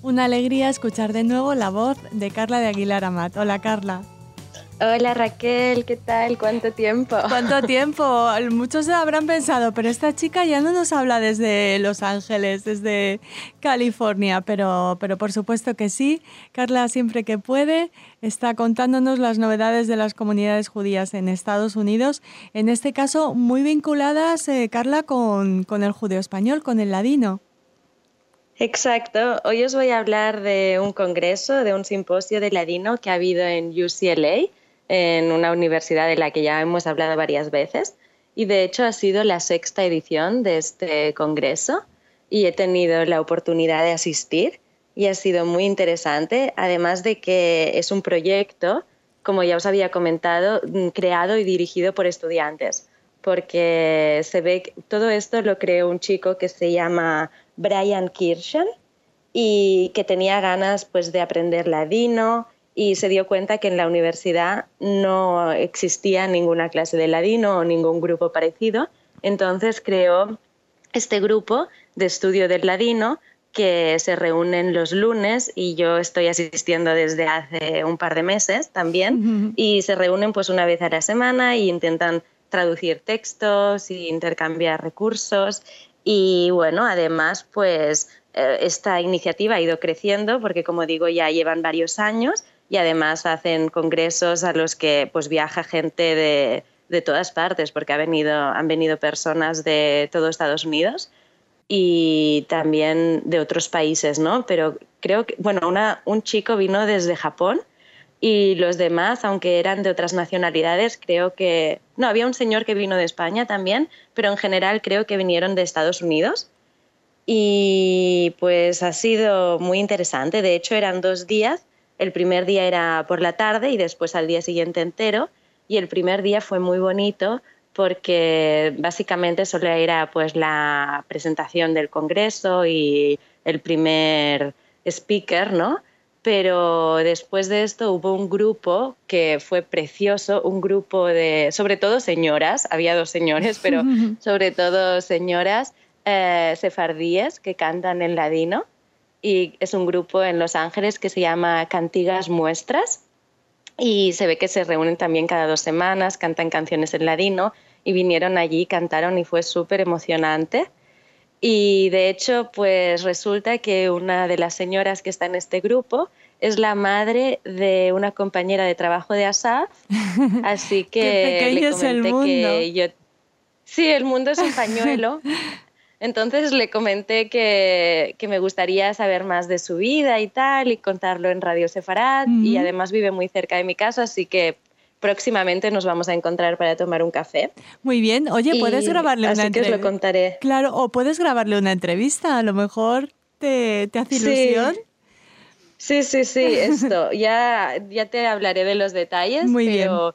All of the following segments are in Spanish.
Una alegría escuchar de nuevo la voz de Carla de Aguilar Amat. Hola, Carla. Hola Raquel, ¿qué tal? ¿Cuánto tiempo? ¿Cuánto tiempo? Muchos habrán pensado, pero esta chica ya no nos habla desde Los Ángeles, desde California, pero por supuesto que sí. Carla, siempre que puede, está contándonos las novedades de las comunidades judías en Estados Unidos, en este caso muy vinculadas, Carla, con el judeo español, con el ladino. Exacto. Hoy os voy a hablar de un congreso, de un simposio de ladino que ha habido en UCLA, en una universidad de la que ya hemos hablado varias veces. Y de hecho ha sido la 6ª edición de este congreso y he tenido la oportunidad de asistir y ha sido muy interesante, además de que es un proyecto, como ya os había comentado, creado y dirigido por estudiantes, porque se ve que todo esto lo creó un chico que se llama Brian Kirshen y que tenía ganas pues, de aprender ladino y se dio cuenta que en la universidad no existía ninguna clase de ladino o ningún grupo parecido. Entonces creó este grupo de estudio del ladino que se reúnen los lunes y yo estoy asistiendo desde hace un par de meses también y se reúnen pues una vez a la semana e intentan traducir textos e intercambiar recursos. Y bueno, además, pues esta iniciativa ha ido creciendo porque, como digo, ya llevan varios años y además hacen congresos a los que pues viaja gente de todas partes porque han venido personas de todo Estados Unidos y también de otros países, ¿no? Pero creo que, bueno, un chico vino desde Japón y los demás, aunque eran de otras nacionalidades, creo que... No, había un señor que vino de España también, pero en general creo que vinieron de Estados Unidos. Y pues ha sido muy interesante. De hecho, eran 2 días. El primer día era por la tarde y después al día siguiente entero. Y el primer día fue muy bonito porque básicamente solo era pues la presentación del congreso y el primer speaker, ¿no? Pero después de esto hubo un grupo que fue precioso, un grupo de, sobre todo señoras, había 2 señores, pero sobre todo señoras sefardíes que cantan en ladino y es un grupo en Los Ángeles que se llama Cantigas Muestras y se ve que se reúnen también cada 2 semanas, cantan canciones en ladino y vinieron allí, cantaron y fue súper emocionante. Y de hecho, pues resulta que una de las señoras que está en este grupo es la madre de una compañera de trabajo de Asaf, así que le comenté que yo... Sí, el mundo es un pañuelo. Entonces le comenté que me gustaría saber más de su vida y tal, y contarlo en Radio Sefarad, y además vive muy cerca de mi casa, así que próximamente nos vamos a encontrar para tomar un café. Muy bien. Oye, ¿puedes grabarle una entrevista? Así que os lo contaré. Claro, o puedes grabarle una entrevista, a lo mejor te hace ilusión. Sí, esto. Ya te hablaré de los detalles, Muy pero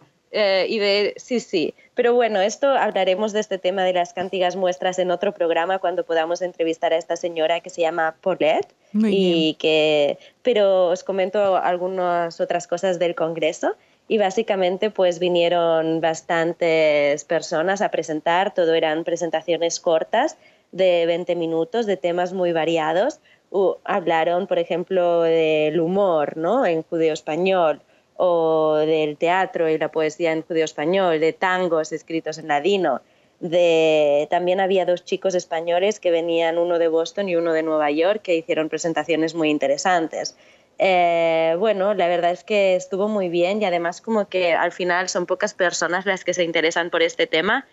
sí. Pero bueno, esto hablaremos de este tema de las cantigas muestras en otro programa cuando podamos entrevistar a esta señora que se llama Paulette. Muy bien. Pero os comento algunas otras cosas del Congreso. Y básicamente pues vinieron bastantes personas a presentar, todo eran presentaciones cortas de 20 minutos de temas muy variados. Hablaron, por ejemplo, del humor, ¿no?, en judeo-español, o del teatro y la poesía en judeo-español, de tangos escritos en ladino. También había 2 chicos españoles que venían, uno de Boston y uno de Nueva York, que hicieron presentaciones muy interesantes. Bueno, la verdad es que estuvo muy bien y además como que al final son pocas personas las que se interesan por este tema,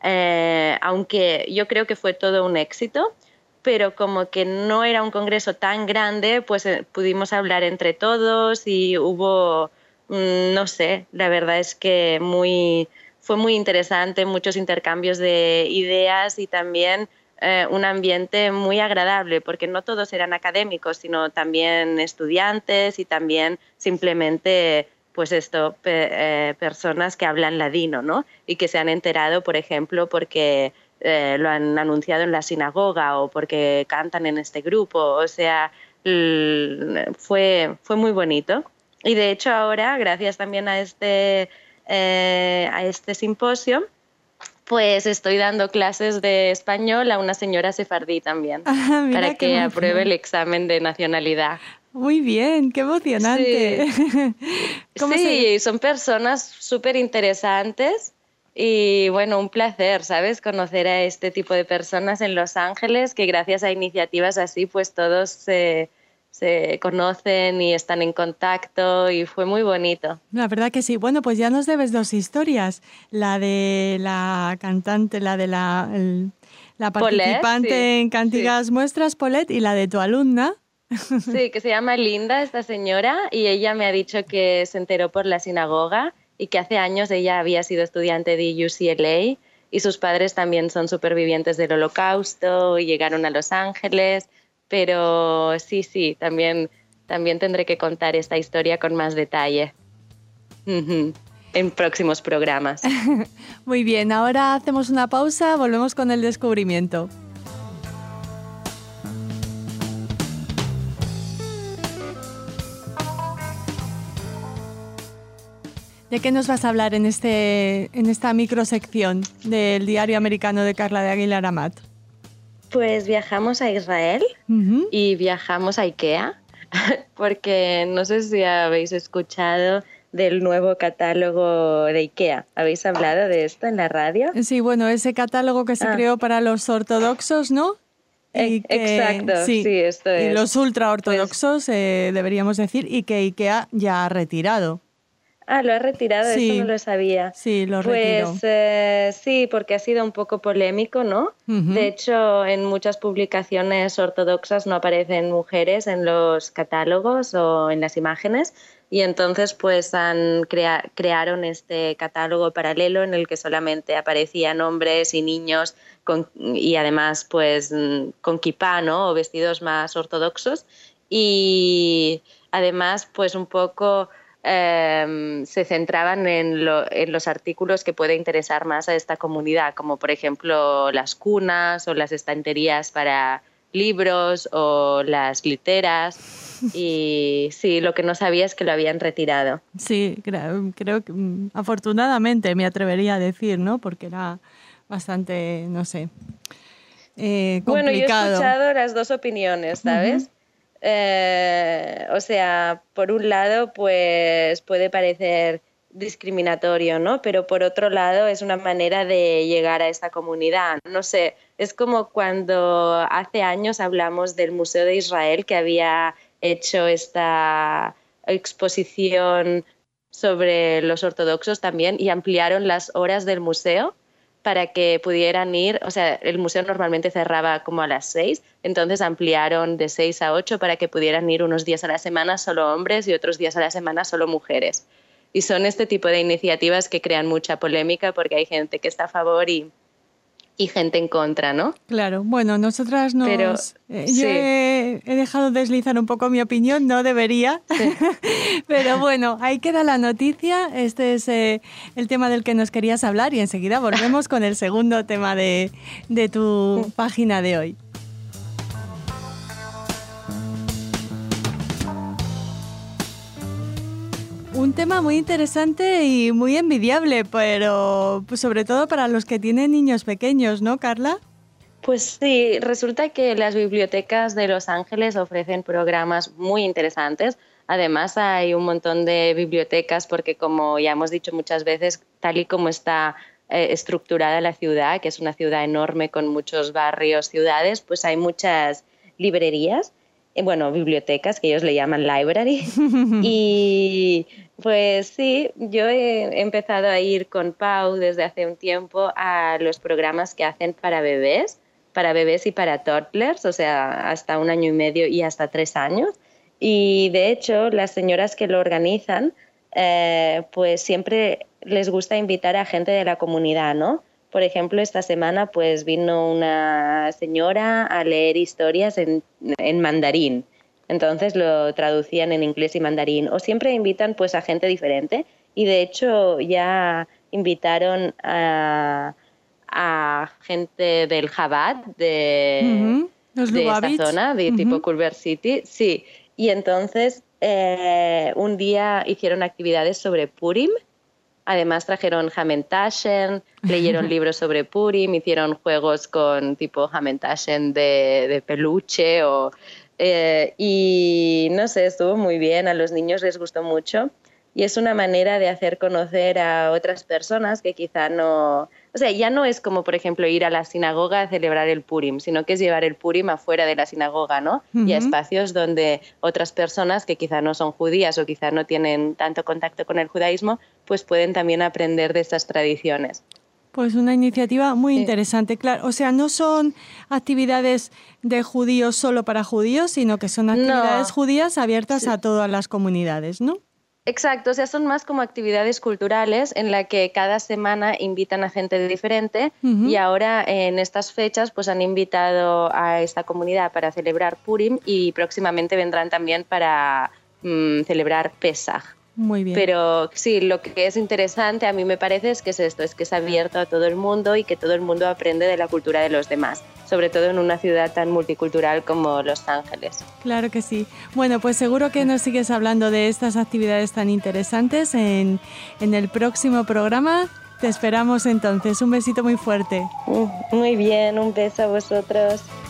aunque yo creo que fue todo un éxito, pero como que no era un congreso tan grande, pues pudimos hablar entre todos y hubo, no sé, la verdad es que fue muy interesante, muchos intercambios de ideas y también un ambiente muy agradable, porque no todos eran académicos, sino también estudiantes y también simplemente pues personas que hablan ladino, ¿no? Y que se han enterado, por ejemplo, porque lo han anunciado en la sinagoga o porque cantan en este grupo. O sea, fue muy bonito. Y de hecho ahora, gracias también a este simposio, pues estoy dando clases de español a una señora sefardí también, Mira para qué que emoción. apruebe el examen de nacionalidad. Muy bien, qué emocionante. Sí, ¿Cómo se...? sí, son personas súper interesantes y bueno, un placer, ¿sabes? Conocer a este tipo de personas en Los Ángeles, que gracias a iniciativas así, pues todos se conocen y están en contacto y fue muy bonito. La verdad que sí. Bueno, pues ya nos debes dos historias. La de la cantante, la Paulette, sí, participante en sí. Cantigas Muestras, Paulette, y la de tu alumna. Sí, que se llama Linda, esta señora, y ella me ha dicho que se enteró por la sinagoga y que hace años ella había sido estudiante de UCLA y sus padres también son supervivientes del Holocausto y llegaron a Los Ángeles, pero sí, también tendré que contar esta historia con más detalle Ujú, en próximos programas. Muy bien, ahora hacemos una pausa, volvemos con el descubrimiento. ¿De qué nos vas a hablar en esta microsección del Diario Americano de Carla de Aguilar Amat? Pues viajamos a Israel y viajamos a IKEA, porque no sé si habéis escuchado del nuevo catálogo de IKEA. ¿Habéis hablado de esto en la radio? Sí, bueno, ese catálogo que se creó para los ortodoxos, ¿no? Exacto, Sí, sí, esto y es. los ultraortodoxos, deberíamos decir, y que IKEA ya ha retirado. Lo ha retirado, eso no Sí, lo sabía. sí, lo retiró. Pues sí, porque ha sido un poco polémico, ¿no? De Ujú. hecho, en muchas publicaciones ortodoxas no aparecen mujeres en los catálogos o en las imágenes y entonces pues crearon este catálogo paralelo en el que solamente aparecían hombres y niños y además pues con kipá, ¿no? O vestidos más ortodoxos y además pues un poco se centraban en los artículos que puede interesar más a esta comunidad, como por ejemplo las cunas o las estanterías para libros o las literas. Y sí, lo que no sabía es que lo habían retirado. Sí, creo que afortunadamente me atrevería a decir, ¿no? Porque era bastante, no sé, Bueno, yo he complicado. escuchado las dos opiniones, Ujú. ¿sabes? O sea, por un lado, pues puede parecer discriminatorio, ¿no? Pero por otro lado, es una manera de llegar a esta comunidad. No sé, es como cuando hace años hablamos del Museo de Israel que había hecho esta exposición sobre los ortodoxos también y ampliaron las horas del museo para que pudieran ir, o sea, el museo normalmente cerraba como a las 6, entonces ampliaron de 6 a 8 para que pudieran ir unos días a la semana solo hombres y otros días a la semana solo mujeres. Y son este tipo de iniciativas que crean mucha polémica porque hay gente que está a favor y gente en contra, ¿no? Claro, bueno, nosotras Pero yo sí, he dejado deslizar un poco mi opinión, no debería, sí. pero bueno, ahí queda la noticia. Este es el tema del que nos querías hablar y enseguida volvemos con el segundo tema de tu página de hoy. Un tema muy interesante y muy envidiable, pero pues, sobre todo para los que tienen niños pequeños, ¿no, Carla? Pues sí, resulta que las bibliotecas de Los Ángeles ofrecen programas muy interesantes. Además, hay un montón de bibliotecas porque, como ya hemos dicho muchas veces, tal y como está estructurada la ciudad, que es una ciudad enorme con muchos barrios, ciudades, pues hay muchas librerías, bueno, bibliotecas, que ellos le llaman library. Y pues sí, yo he empezado a ir con Pau desde hace un tiempo a los programas que hacen para bebés y para toddlers, o sea, hasta 1 año y medio y hasta 3 años. Y de hecho, las señoras que lo organizan, pues siempre les gusta invitar a gente de la comunidad, ¿no? Por ejemplo, esta semana pues vino una señora a leer historias en mandarín. Entonces lo traducían en inglés y mandarín. O siempre invitan pues a gente diferente. Y de hecho ya invitaron a gente del Chabad Ujú. Los de esta Lubavitch. zona, de tipo Ujú. Culver City, sí. Y entonces un día hicieron actividades sobre Purim Además trajeron Hamantaschen, leyeron libros sobre Purim, hicieron juegos con tipo Hamantaschen de peluche y no sé, estuvo muy bien, a los niños les gustó mucho y es una manera de hacer conocer a otras personas que quizá no... O sea, ya no es como, por ejemplo, ir a la sinagoga a celebrar el Purim, sino que es llevar el Purim afuera de la sinagoga, ¿no? Uh-huh. Y a espacios donde otras personas que quizá no son judías o quizá no tienen tanto contacto con el judaísmo, pues pueden también aprender de estas tradiciones. Pues una iniciativa muy interesante, claro. O sea, no son actividades de judíos solo para judíos, sino que son actividades judías abiertas a todas las comunidades, ¿no? Exacto, o sea, son más como actividades culturales en la que cada semana invitan a gente diferente y ahora en estas fechas pues han invitado a esta comunidad para celebrar Purim y próximamente vendrán también para celebrar Pesaj. Muy bien. Pero sí, lo que es interesante a mí me parece es que es esto, es que es abierto a todo el mundo y que todo el mundo aprende de la cultura de los demás, sobre todo en una ciudad tan multicultural como Los Ángeles. Claro que sí. Bueno, pues seguro que nos sigues hablando de estas actividades tan interesantes en el próximo programa. Te esperamos entonces. Un besito muy fuerte. Muy bien, un beso a vosotros.